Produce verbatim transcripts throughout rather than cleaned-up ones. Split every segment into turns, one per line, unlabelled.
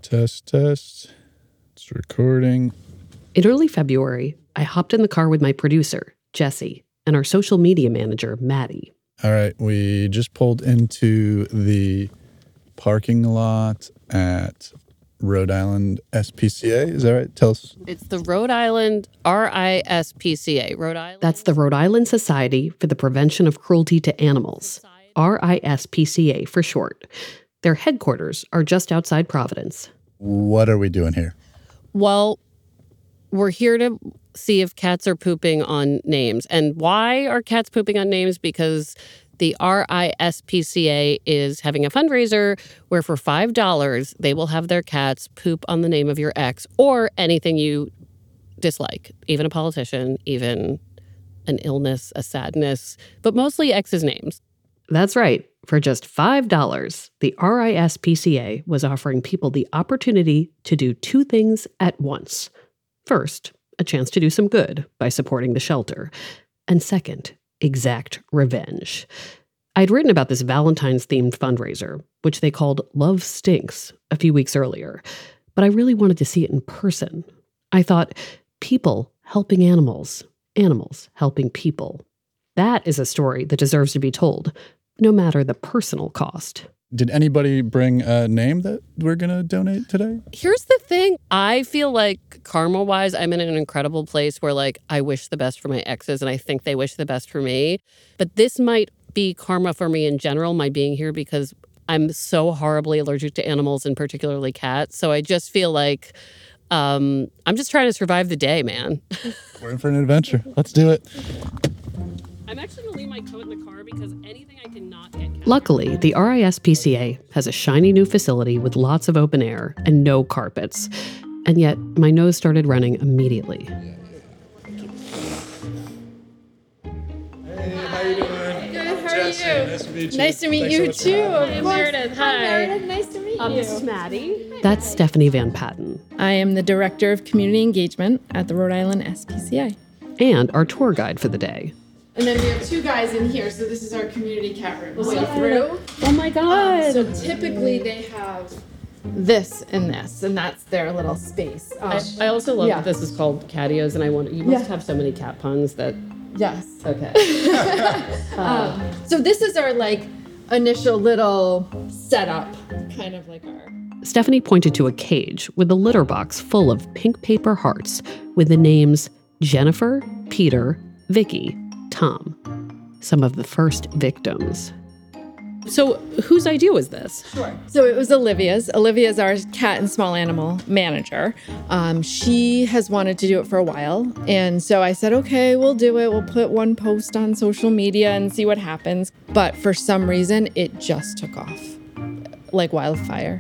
Test, test. It's recording.
In early February, I hopped in the car with my producer, Jesse, and our social media manager, Maddie.
All right, we just pulled into the parking lot at Rhode Island S P C A. Is that right? Tell us.
It's the Rhode Island R I S P C A. Rhode Island.
That's the Rhode Island Society for the Prevention of Cruelty to Animals, R I S P C A for short. Their headquarters are just outside Providence.
What are we doing here?
Well, we're here to see if cats are pooping on names. And why are cats pooping on names? Because the R I S P C A is having a fundraiser where for five dollars, they will have their cats poop on the name of your ex or anything you dislike, even a politician, even an illness, a sadness, but mostly exes' names.
That's right. For just five dollars, the R I S P C A was offering people the opportunity to do two things at once. First, a chance to do some good by supporting the shelter. And second, exact revenge. I'd written about this Valentine's-themed fundraiser, which they called Love Stinks, a few weeks earlier. But I really wanted to see it in person. I thought, people helping animals, animals helping people. That is a story that deserves to be told, no matter the personal cost.
Did anybody bring a name that we're going to donate today?
Here's the thing. I feel like karma-wise, I'm in an incredible place where, like, I wish the best for my exes and I think they wish the best for me. But this might be karma for me in general, my being here, because I'm so horribly allergic to animals and particularly cats. So I just feel like um, I'm just trying to survive the day, man.
We're in for an adventure. Let's do it.
I'm actually going to leave my coat in the car because anything I cannot get...
Luckily, the R I S P C A has a shiny new facility with lots of open air and no carpets. And yet, my nose started running immediately.
Hey, how you doing?
Good, how
Jesse,
are you?
nice to meet you.
Nice to meet
Thanks
you
so much for
too.
having
Of
us.
course.
Meredith,
Hi,
hi.
Meredith. Nice to meet
Um,
you.
this is Maddie.
That's Stephanie Van Patten
I am the Director of Community Engagement at the Rhode Island S P C A.
and our tour guide for the day.
And then we have two guys in here, so this is our community cat room. So through.
Oh my God.
So typically they have this and this, and that's their little space. Um,
I, I also love
yeah.
that this is called Catios, and I want you must
Yeah.
have so many cat puns that...
Yes.
Okay.
Um, so this is our like initial little setup, kind of like our.
Stephanie pointed to a cage with a litter box full of pink paper hearts with the names Jennifer, Peter, Vicky, Tom, some of the first victims.
So whose idea was this?
Sure. So it was Olivia's. Olivia's our cat and small animal manager. Um, she has wanted to do it for a while. And so I said, okay, we'll do it. We'll put one post on social media and see what happens. But for some reason, it just took off like wildfire.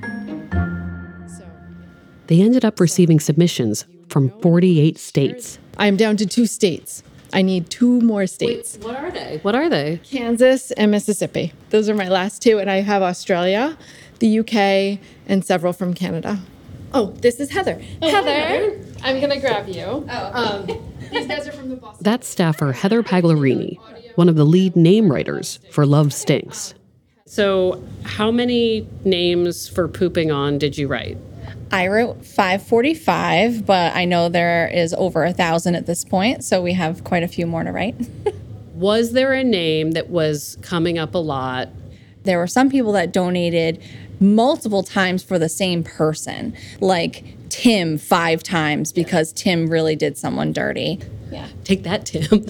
So
They ended up receiving submissions from forty-eight states.
I'm down to two states. I need two more states.
What are they? What are they?
Kansas and Mississippi. Those are my last two. And I have Australia, the U K, and several from Canada. Oh, this is Heather. Heather, I'm going to grab you. Oh. Um, these guys are from the Boston.
That's staffer Heather Paglarini, one of the lead name writers for Love Stinks.
So how many names for pooping on did you write?
I wrote five forty-five, but I know there is over a thousand at this point, so we have quite a few more to write.
Was there a name that was coming up a lot?
There were some people that donated multiple times for the same person, like Tim five times because Tim really did someone dirty. Yeah.
Take that, Tim.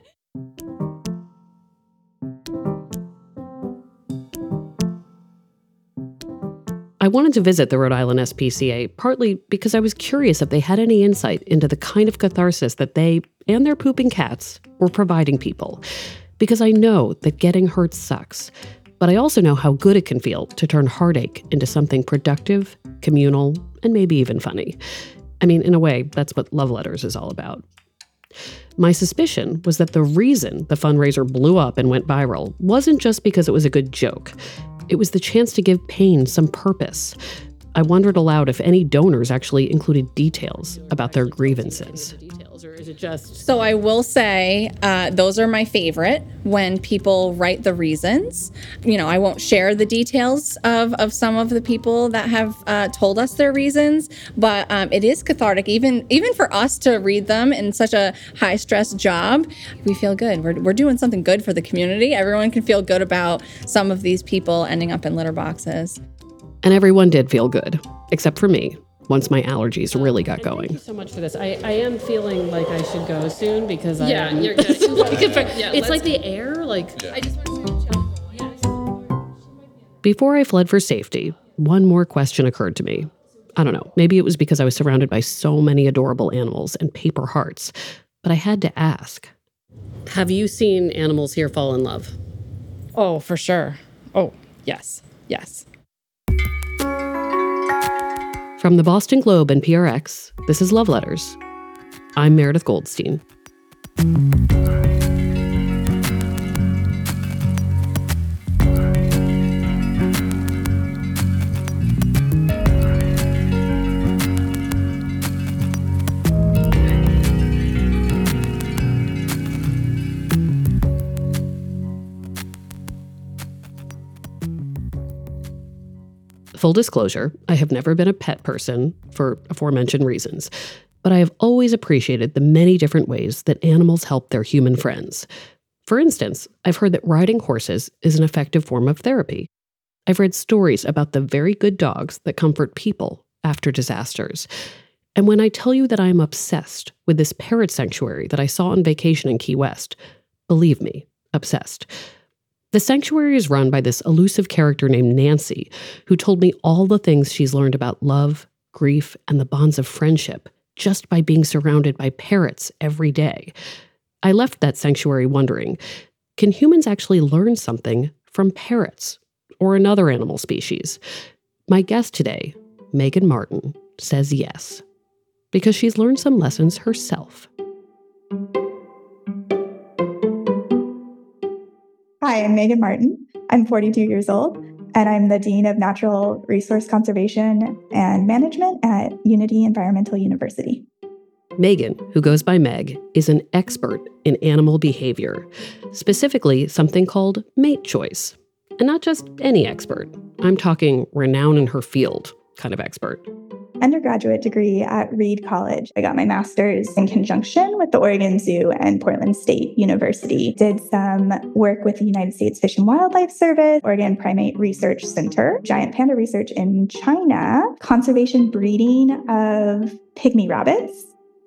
I wanted to visit the Rhode Island S P C A partly because I was curious if they had any insight into the kind of catharsis that they and their pooping cats were providing people. Because I know that getting hurt sucks, but I also know how good it can feel to turn heartache into something productive, communal, and maybe even funny. I mean, in a way, that's what Love Letters is all about. My suspicion was that the reason the fundraiser blew up and went viral wasn't just because it was a good joke. It was the chance to give pain some purpose. I wondered aloud if any donors actually included details about their grievances.
details, or is it just...
So I will say uh, those are my favorite when people write the reasons. You know, I won't share the details of, of some of the people that have uh, told us their reasons, but um, it is cathartic, even even for us to read them in such a high-stress job. We feel good. We're, we're doing something good for the community. Everyone can feel good about some of these people ending up in litter boxes.
And everyone did feel good, except for me, once my allergies really got going.
Thank you so much for this. I, I am feeling like I should go soon because I
Yeah,
am...
you're good. Yeah,
it's
let's
like the air, like...
I just want to
Before I fled for safety, one more question occurred to me. I don't know, maybe it was because I was surrounded by so many adorable animals and paper hearts, but I had to ask.
Have you seen animals here fall in love?
Oh, for sure. Oh, yes. Yes.
From the Boston Globe and P R X, this is Love Letters. I'm Meredith Goldstein. Full disclosure, I have never been a pet person for aforementioned reasons, but I have always appreciated the many different ways that animals help their human friends. For instance, I've heard that riding horses is an effective form of therapy. I've read stories about the very good dogs that comfort people after disasters. And when I tell you that I am obsessed with this parrot sanctuary that I saw on vacation in Key West, believe me, obsessed. The sanctuary is run by this elusive character named Nancy, who told me all the things she's learned about love, grief, and the bonds of friendship just by being surrounded by parrots every day. I left that sanctuary wondering, can humans actually learn something from parrots or another animal species? My guest today, Megan Martin, says yes, because she's learned some lessons herself.
Hi, I'm Megan Martin. I'm forty-two years old, and I'm the Dean of Natural Resource Conservation and Management at Unity Environmental University.
Megan, who goes by Meg, is an expert in animal behavior, specifically something called mate choice. And not just any expert. I'm talking renowned in her field kind of expert.
Undergraduate degree at Reed College. I got my master's in conjunction with the Oregon Zoo and Portland State University. Did some work with the United States Fish and Wildlife Service, Oregon Primate Research Center, giant panda research in China, conservation breeding of pygmy rabbits.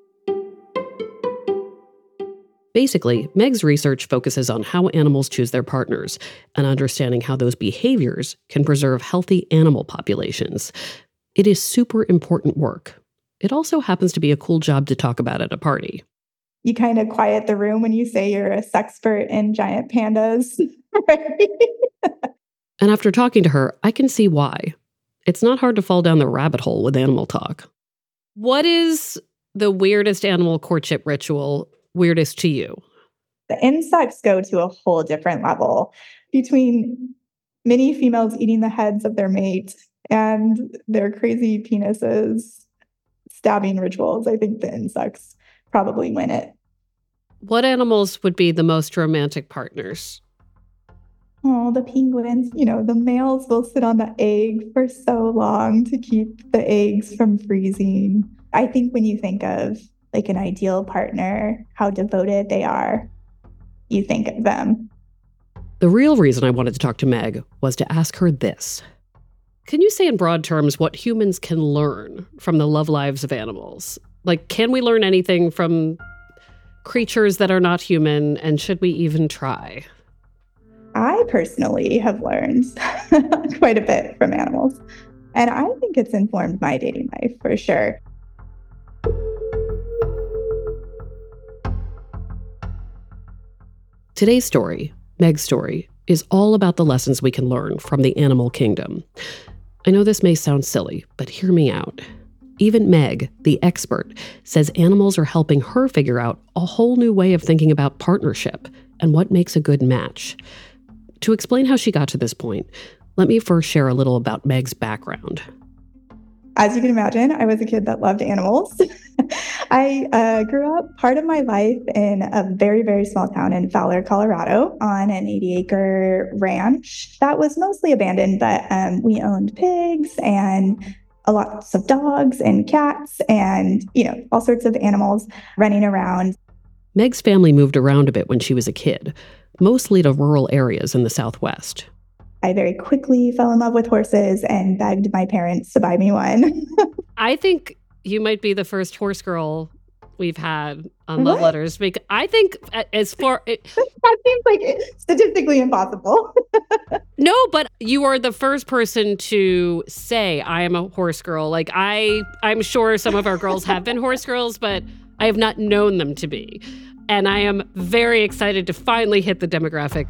Basically, Meg's research focuses on how animals choose their partners and understanding how those behaviors can preserve healthy animal populations. It is super important work. It also happens to be a cool job to talk about at a party.
You kind of quiet the room when you say you're a sexpert in giant pandas, right?
And after talking to her, I can see why. It's not hard to fall down the rabbit hole with animal talk. What is the weirdest animal courtship ritual weirdest to you?
The insects go to a whole different level. Between many females eating the heads of their mate and their crazy penises, stabbing rituals, I think the insects probably win it.
What animals would be the most romantic partners?
Oh, the penguins. You know, the males will sit on the egg for so long to keep the eggs from freezing. I think when you think of like an ideal partner, how devoted they are, you think of them.
The real reason I wanted to talk to Meg was to ask her this. Can you say in broad terms what humans can learn from the love lives of animals? Like, can we learn anything from creatures that are not human, and should we even try?
I personally have learned quite a bit from animals, and I think it's informed my dating life for sure.
Today's story, Meg's story, is all about the lessons we can learn from the animal kingdom. I know this may sound silly, but hear me out. Even Meg, the expert, says animals are helping her figure out a whole new way of thinking about partnership and what makes a good match. To explain how she got to this point, let me first share a little about Meg's background.
As you can imagine, I was a kid that loved animals. I uh, grew up part of my life in a very, very small town in Fowler, Colorado, on an eighty acre ranch that was mostly abandoned, but um, we owned pigs and lots of dogs and cats and, you know, all sorts of animals running around.
Meg's family moved around a bit when she was a kid, mostly to rural areas in the Southwest.
I very quickly fell in love with horses and begged my parents to buy me one.
I think you might be the first horse girl we've had on
What?
Love Letters. Because I think as far... It,
That seems like statistically impossible.
no, but you are the first person to say, I am a horse girl. Like, I, I'm sure some of our girls have been horse girls, but I have not known them to be. And I am very excited to finally hit the demographic.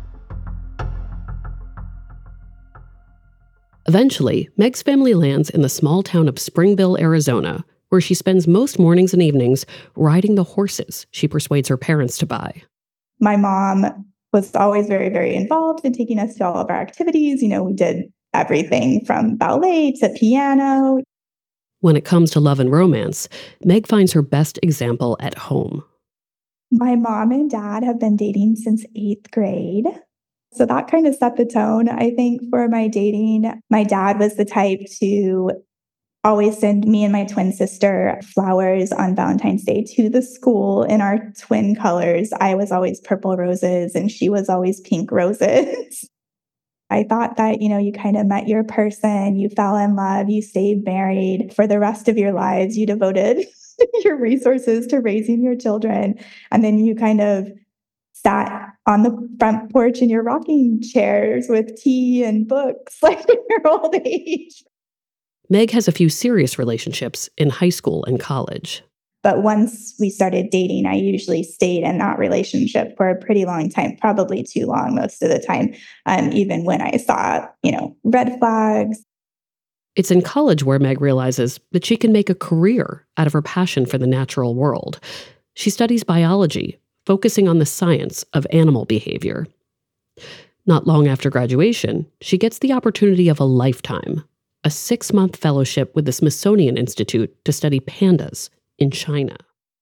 Eventually, Meg's family lands in the small town of Springville, Arizona, where she spends most mornings and evenings riding the horses she persuades her parents to buy.
My mom was always very, very involved in taking us to all of our activities. You know, we did everything from ballet to piano.
When it comes to love and romance, Meg finds her best example at home.
My mom and dad have been dating since eighth grade. So that kind of set the tone, I think, for my dating. My dad was the type to always send me and my twin sister flowers on Valentine's Day to the school in our twin colors. I was always purple roses and she was always pink roses. I thought that, you know, you kind of met your person, you fell in love, you stayed married for the rest of your lives. You devoted your resources to raising your children. And then you kind of sat on the front porch in your rocking chairs with tea and books like in your old age.
Meg has a few serious relationships in high school and college.
But once we started dating, I usually stayed in that relationship for a pretty long time, probably too long most of the time, um, even when I saw, you know, red flags.
It's in college where Meg realizes that she can make a career out of her passion for the natural world. She studies biology, focusing on the science of animal behavior. Not long after graduation, she gets the opportunity of a lifetime, a six-month fellowship with the Smithsonian Institute to study pandas in China.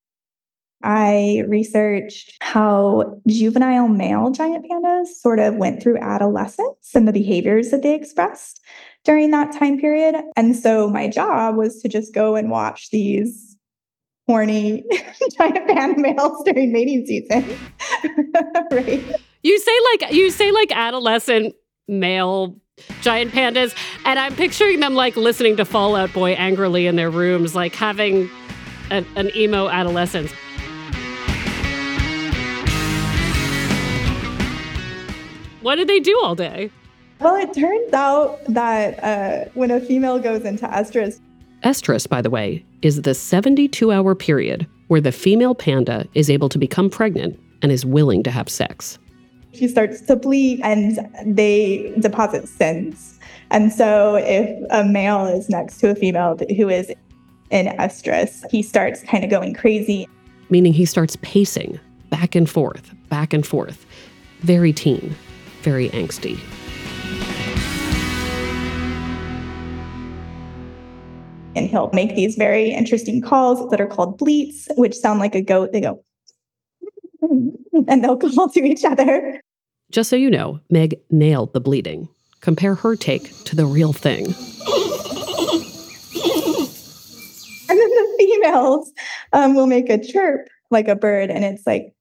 I researched how juvenile male giant pandas sort of went through adolescence and the behaviors that they expressed during that time period. And so my job was to just go and watch these horny giant panda males during mating season. Right?
You say like you say like adolescent male giant pandas, and I'm picturing them like listening to Fall Out Boy angrily in their rooms, like having a, an emo adolescence. What did they do all day?
Well, it turns out that uh, when a female goes into estrus,
Estrus, by the way, is the seventy-two hour period where the female panda is able to become pregnant and is willing to have sex.
she starts to bleed and they deposit cysts. And so if a male is next to a female who is in estrus, he starts kind of going crazy.
Meaning he starts pacing back and forth, back and forth. Very teen, very angsty.
And he'll make these very interesting calls that are called bleats, which sound like a goat. They go, and they'll call to each other.
Just so you know, Meg nailed the bleeding. Compare her take to the real thing.
And then the females um, will make a chirp like a bird, and it's like,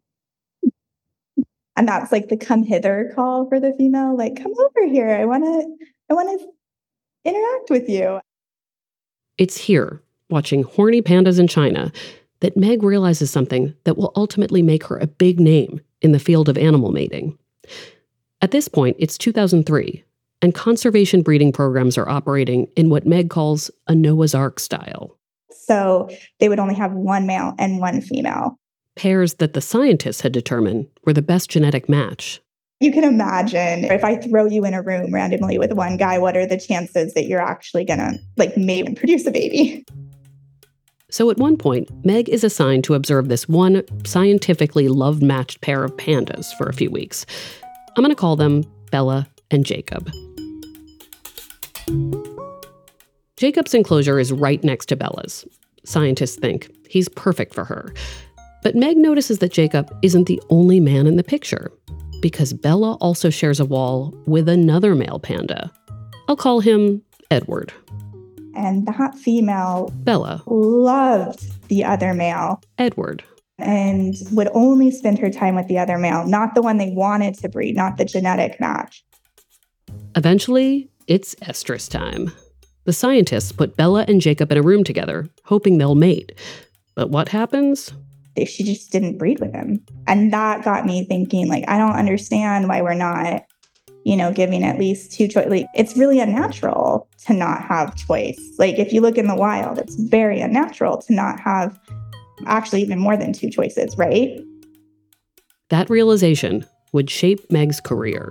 and that's like the come hither call for the female. Like, come over here. I want to, I want to interact with you.
It's here, watching horny pandas in China, that Meg realizes something that will ultimately make her a big name in the field of animal mating. At this point, it's two thousand three, and conservation breeding programs are operating in what Meg calls a Noah's Ark style.
So they would only have one male and one female.
Pairs that the scientists had determined were the best genetic match.
You can imagine if I throw you in a room randomly with one guy, what are the chances that you're actually going to like mate and produce a baby?
So at one point, Meg is assigned to observe this one scientifically love-matched pair of pandas for a few weeks. I'm going to call them Bella and Jacob. Jacob's enclosure is right next to Bella's. Scientists think he's perfect for her. But Meg notices that Jacob isn't the only man in the picture, because Bella also shares a wall with another male panda. I'll call him Edward.
And that female,
Bella,
loved the other male
Edward,
and would only spend her time with the other male, not the one they wanted to breed, not the genetic match.
Eventually, it's estrus time. The scientists put Bella and Jacob in a room together, hoping they'll mate. But what happens?
She just didn't breed with him. And that got me thinking, like, I don't understand why we're not, you know, giving at least two choice. Like, it's really unnatural to not have choice. Like, if you look in the wild, it's very unnatural to not have actually even more than two choices, right?
That realization would shape Meg's career.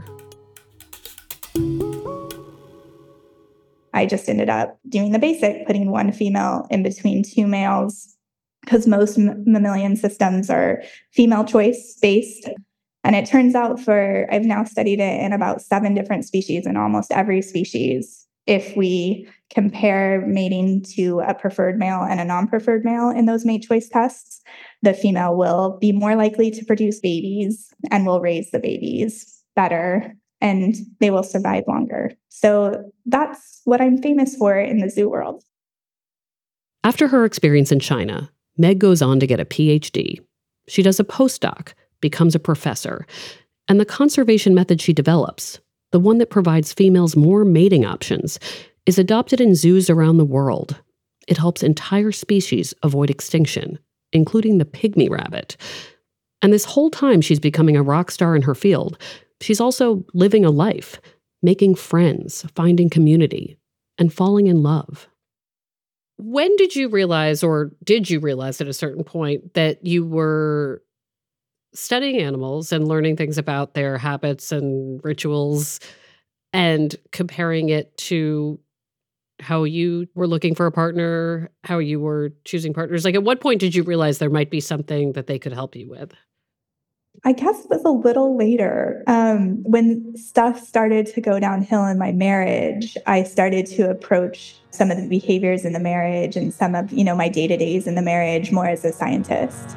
I just ended up doing the basic, putting one female in between two males, because most m- mammalian systems are female choice based. And it turns out for, I've now studied it in about seven different species, and almost every species, if we compare mating to a preferred male and a non-preferred male in those mate choice tests, the female will be more likely to produce babies and will raise the babies better, and they will survive longer. So that's what I'm famous for in the zoo world.
After her experience in China, Meg goes on to get a P H D. She does a postdoc, becomes a professor, and the conservation method she develops, the one that provides females more mating options, is adopted in zoos around the world. It helps entire species avoid extinction, including the pygmy rabbit. And this whole time she's becoming a rock star in her field, she's also living a life, making friends, finding community, and falling in love. When did you realize, or did you realize at a certain point, that you were studying animals and learning things about their habits and rituals and comparing it to how you were looking for a partner, how you were choosing partners? Like, at what point did you realize there might be something that they could help you with?
I guess it was a little later. Um, when stuff started to go downhill in my marriage, I started to approach some of the behaviors in the marriage and some of, you know, my day-to-days in the marriage more as a scientist.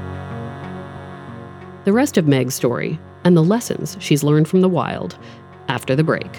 The rest of Meg's story and the lessons she's learned from the wild after the break.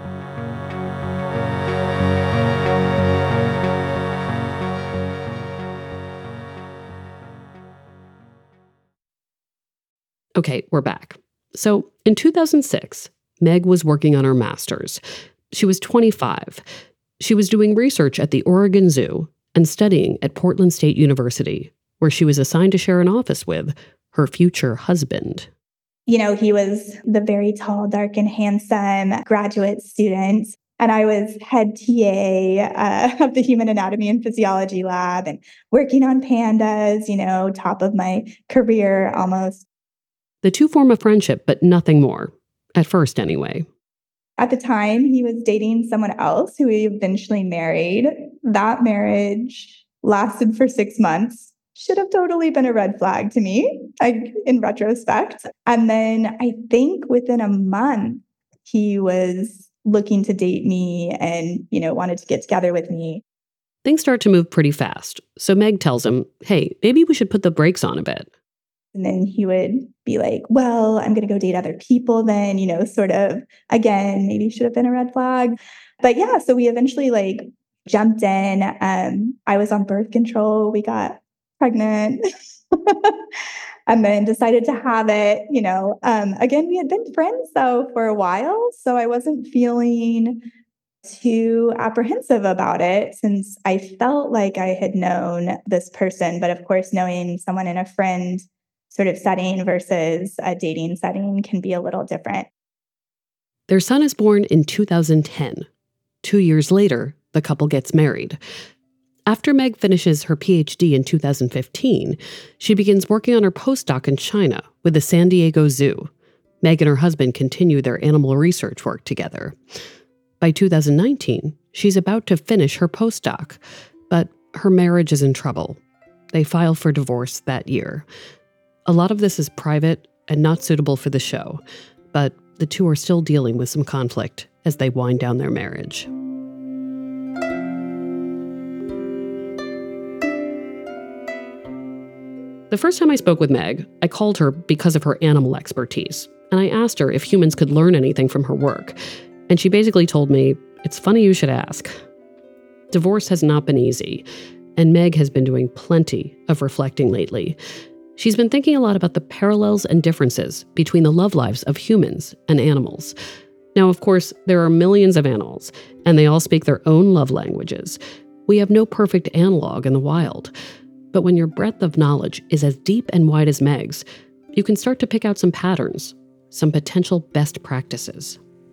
Okay, we're back. So in two thousand six, Meg was working on her master's. She was twenty-five. She was doing research at the Oregon Zoo and studying at Portland State University, where she was assigned to share an office with her future husband.
You know, he was the very tall, dark, and handsome graduate student. And I was head T A uh, of the Human Anatomy and Physiology lab and working on pandas, you know, top of my career almost.
The two form a friendship, but nothing more. At first, anyway.
At the time, he was dating someone else who he eventually married. That marriage lasted for six months. Should have totally been a red flag to me, I, in retrospect. And then I think within a month, he was looking to date me and, you know, wanted to get together with me.
Things start to move pretty fast. So Meg tells him, hey, maybe we should put the brakes on a bit.
And then he would be like, well, I'm going to go date other people then, you know, sort of, again, maybe should have been a red flag. But yeah, so we eventually like jumped in. Um, I was on birth control. We got pregnant and then decided to have it, you know. Um, again, we had been friends though for a while. So I wasn't feeling too apprehensive about it since I felt like I had known this person. But of course, knowing someone in a friend sort of setting versus a dating setting can be a little different.
Their son is born in two thousand ten. Two years later, the couple gets married. After Meg finishes her P H D in two thousand fifteen, she begins working on her postdoc in China with the San Diego Zoo. Meg and her husband continue their animal research work together. By two thousand nineteen, she's about to finish her postdoc, but her marriage is in trouble. They file for divorce that year. A lot of this is private and not suitable for the show, but the two are still dealing with some conflict as they wind down their marriage. The first time I spoke with Meg, I called her because of her animal expertise, and I asked her if humans could learn anything from her work. And she basically told me, "It's funny you should ask." Divorce has not been easy, and Meg has been doing plenty of reflecting lately. She's been thinking a lot about the parallels and differences between the love lives of humans and animals. Now, of course, there are millions of animals, and they all speak their own love languages. We have no perfect analog in the wild. But when your breadth of knowledge is as deep and wide as Meg's, you can start to pick out some patterns, some potential best practices.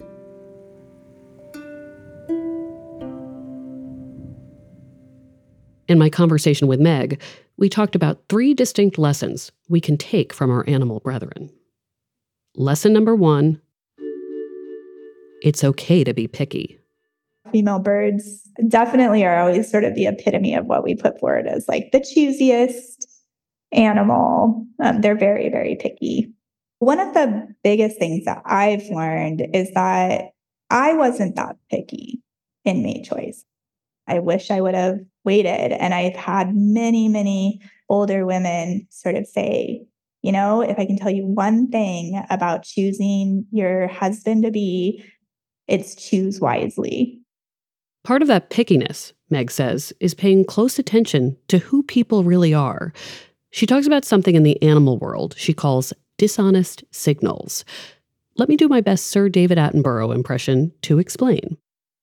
In my conversation with Meg, we talked about three distinct lessons we can take from our animal brethren. Lesson number one, it's okay to be picky.
Female birds definitely are always sort of the epitome of what we put forward as like the choosiest animal. Um, they're very, very picky. One of the biggest things that I've learned is that I wasn't that picky in mate choice. I wish I would have waited. And I've had many, many older women sort of say, you know, if I can tell you one thing about choosing your husband to be, it's choose wisely.
Part of that pickiness, Meg says, is paying close attention to who people really are. She talks about something in the animal world she calls dishonest signals. Let me do my best Sir David Attenborough impression to explain.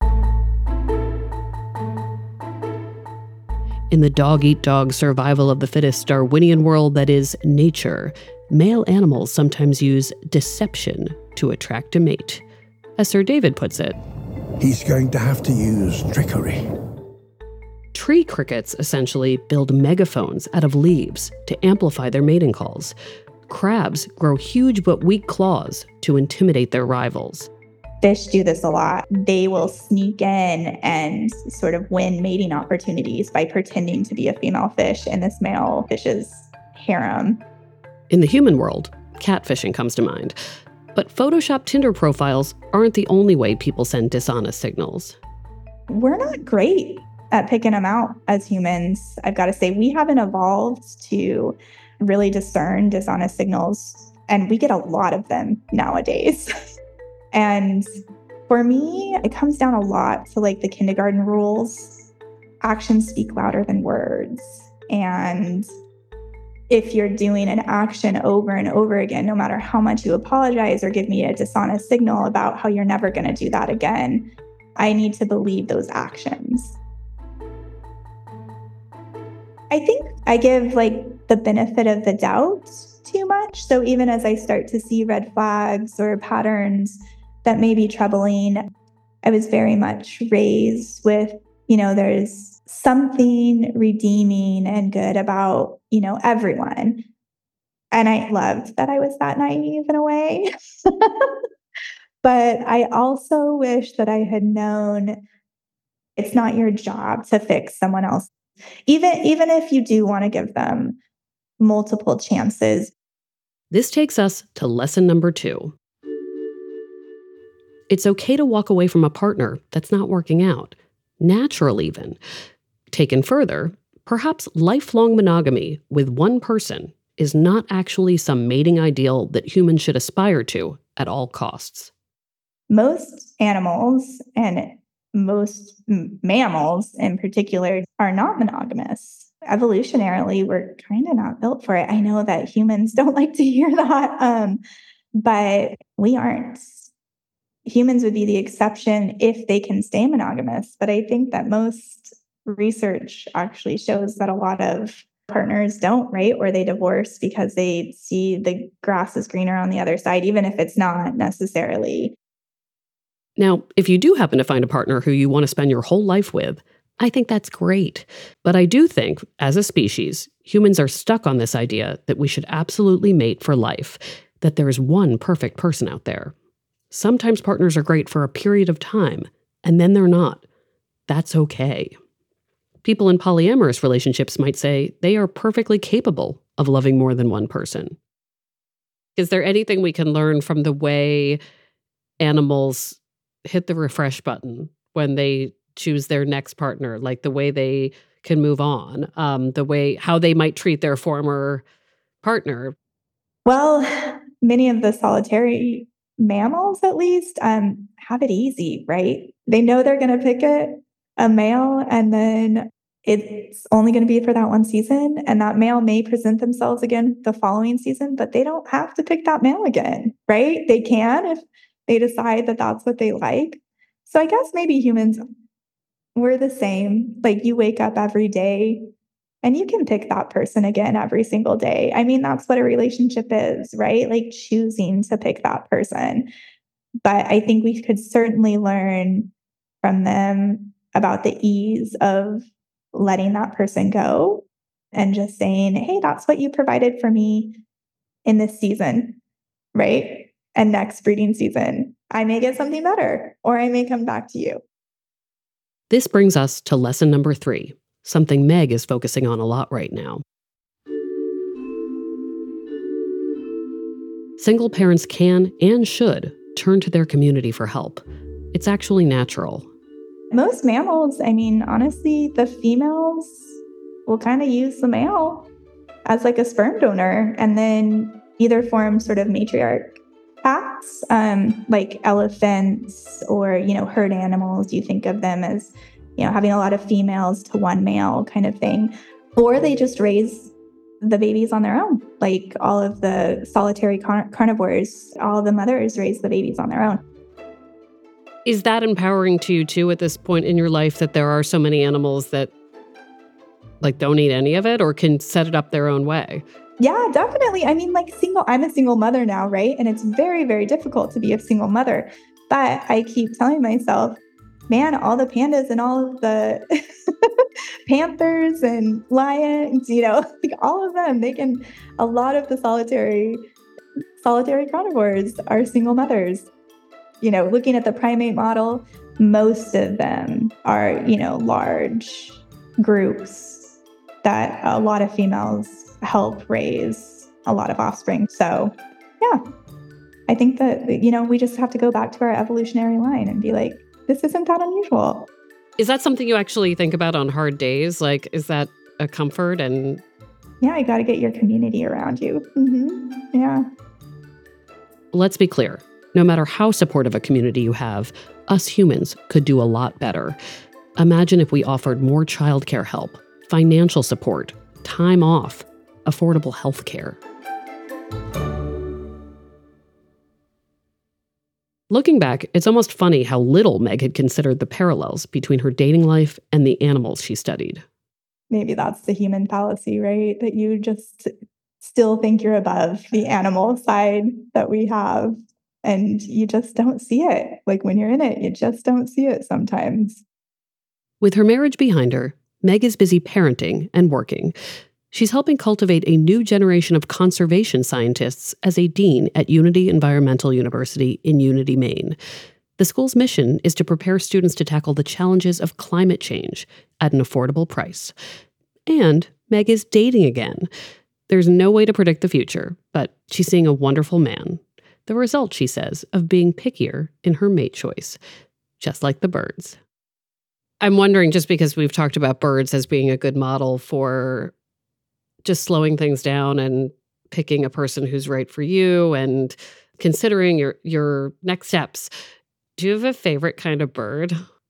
In the dog-eat-dog survival of the fittest Darwinian world that is nature, male animals sometimes use deception to attract a mate. As Sir David puts it,
he's going to have to use trickery.
Tree crickets essentially build megaphones out of leaves to amplify their mating calls. Crabs grow huge but weak claws to intimidate their rivals.
Fish do this a lot. They will sneak in and sort of win mating opportunities by pretending to be a female fish in this male fish's harem.
In the human world, catfishing comes to mind. But Photoshop Tinder profiles aren't the only way people send dishonest signals.
We're not great at picking them out as humans. I've got to say, we haven't evolved to really discern dishonest signals, and we get a lot of them nowadays. And for me, it comes down a lot to like the kindergarten rules. Actions speak louder than words. And if you're doing an action over and over again, no matter how much you apologize or give me a dishonest signal about how you're never going to do that again, I need to believe those actions. I think I give like the benefit of the doubt too much. So even as I start to see red flags or patterns that may be troubling, I was very much raised with, you know, there's something redeeming and good about, you know, everyone. And I loved that I was that naive in a way. But I also wish that I had known it's not your job to fix someone else. Even, even if you do want to give them multiple chances.
This takes us to lesson number two. It's okay to walk away from a partner that's not working out, natural even. Taken further, perhaps lifelong monogamy with one person is not actually some mating ideal that humans should aspire to at all costs.
Most animals, and most m- mammals in particular, are not monogamous. Evolutionarily, we're kind of not built for it. I know that humans don't like to hear that, um, but we aren't. Humans would be the exception if they can stay monogamous. But I think that most research actually shows that a lot of partners don't, right? Or they divorce because they see the grass is greener on the other side, even if it's not necessarily.
Now, if you do happen to find a partner who you want to spend your whole life with, I think that's great. But I do think, as a species, humans are stuck on this idea that we should absolutely mate for life, that there is one perfect person out there. Sometimes partners are great for a period of time, and then they're not. That's okay. People in polyamorous relationships might say they are perfectly capable of loving more than one person. Is there anything we can learn from the way animals hit the refresh button when they choose their next partner, like the way they can move on, um, the way how they might treat their former partner.
Well, many of the solitary mammals, at least, um, have it easy, right? They know they're going to pick a, a male, and then it's only going to be for that one season. And that male may present themselves again the following season, but they don't have to pick that male again, right? They can if they decide that that's what they like. So I guess maybe humans, we're the same. Like, you wake up every day and you can pick that person again every single day. I mean, that's what a relationship is, right? Like, choosing to pick that person. But I think we could certainly learn from them about the ease of letting that person go and just saying, hey, that's what you provided for me in this season, right? And next breeding season, I may get something better, or I may come back to you.
This brings us to lesson number three, something Meg is focusing on a lot right now. Single parents can and should turn to their community for help. It's actually natural.
Most mammals, I mean, honestly, the females will kind of use the male as like a sperm donor, and then either form sort of matriarch packs, um, like elephants or, you know, herd animals. You think of them as, you know, having a lot of females to one male kind of thing. Or they just raise the babies on their own. Like all of the solitary car- carnivores, all of the mothers raise the babies on their own.
Is that empowering to you too at this point in your life, that there are so many animals that like don't eat any of it or can set it up their own way?
Yeah, definitely. I mean, like single, I'm a single mother now, right? And it's very, very difficult to be a single mother. But I keep telling myself, man, all the pandas and all of the panthers and lions, you know, like all of them, they can, a lot of the solitary, solitary carnivores are single mothers. You know, looking at the primate model, most of them are, you know, large groups that a lot of females help raise a lot of offspring. So, yeah, I think that, you know, we just have to go back to our evolutionary line and be like, this isn't that unusual.
Is that something you actually think about on hard days? Like, is that a comfort? And
yeah, you got to get your community around you. Mm-hmm. Yeah.
Let's be clear. No matter how supportive a community you have, us humans could do a lot better. Imagine if we offered more childcare help, financial support, time off, affordable health care. Looking back, it's almost funny how little Meg had considered the parallels between her dating life and the animals she studied.
Maybe that's the human fallacy, right? That you just still think you're above the animal side that we have. And you just don't see it. Like when you're in it, you just don't see it sometimes.
With her marriage behind her, Meg is busy parenting and working. She's helping cultivate a new generation of conservation scientists as a dean at Unity Environmental University in Unity, Maine. The school's mission is to prepare students to tackle the challenges of climate change at an affordable price. And Meg is dating again. There's no way to predict the future, but she's seeing a wonderful man. The result, she says, of being pickier in her mate choice, just like the birds. I'm wondering, just because we've talked about birds as being a good model for just slowing things down and picking a person who's right for you and considering your, your next steps, do you have a favorite kind of bird?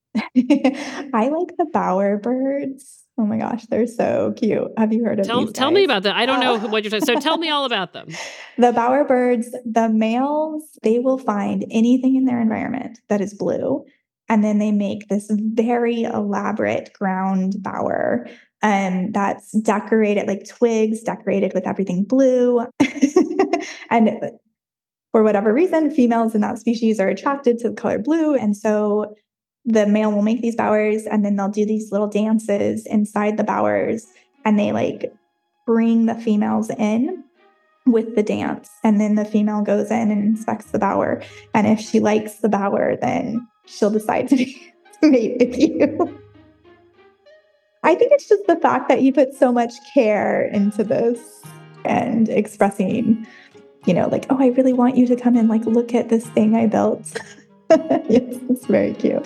I like the bowerbirds. Oh my gosh, they're so cute. Have you heard of
tell,
these
Tell
guys?
me about that. I don't know
Oh.
what you're talking So tell me all about them.
The bowerbirds, the males, they will find anything in their environment that is blue. And then they make this very elaborate ground bower um, that's decorated, like twigs decorated with everything blue. And for whatever reason, females in that species are attracted to the color blue. And so the male will make these bowers, and then they'll do these little dances inside the bowers, and they like bring the females in with the dance. And then the female goes in and inspects the bower. And if she likes the bower, then she'll decide to, be, to mate with you. I think it's just the fact that you put so much care into this and expressing, you know, like, oh, I really want you to come and like look at this thing I built. Yes, it's very cute.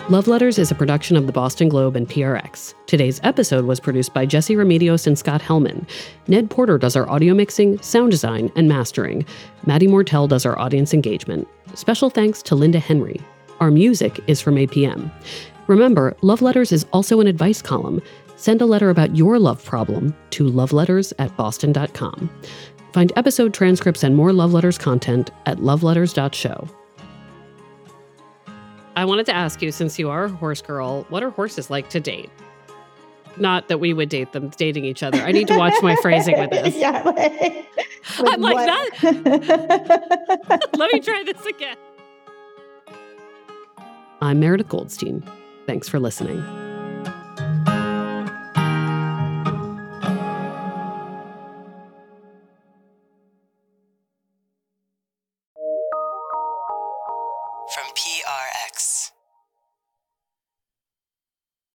Love Letters is a production of the Boston Globe and P R X. Today's episode was produced by Jesse Remedios and Scott Hellman. Ned Porter does our audio mixing, sound design, and mastering. Maddie Mortel does our audience engagement. Special thanks to Linda Henry. Our music is from A P M. Remember, Love Letters is also an advice column. Send a letter about your love problem to loveletters at boston dot com. Find episode transcripts and more Love Letters content at loveletters dot show. I wanted to ask you, since you are a horse girl, what are horses like to date? Not that we would date them dating each other. I need to watch my phrasing with this.
Yeah, like,
I'm like,
what?
that. Let me try this again. I'm Meredith Goldstein. Thanks for listening.
From P R X.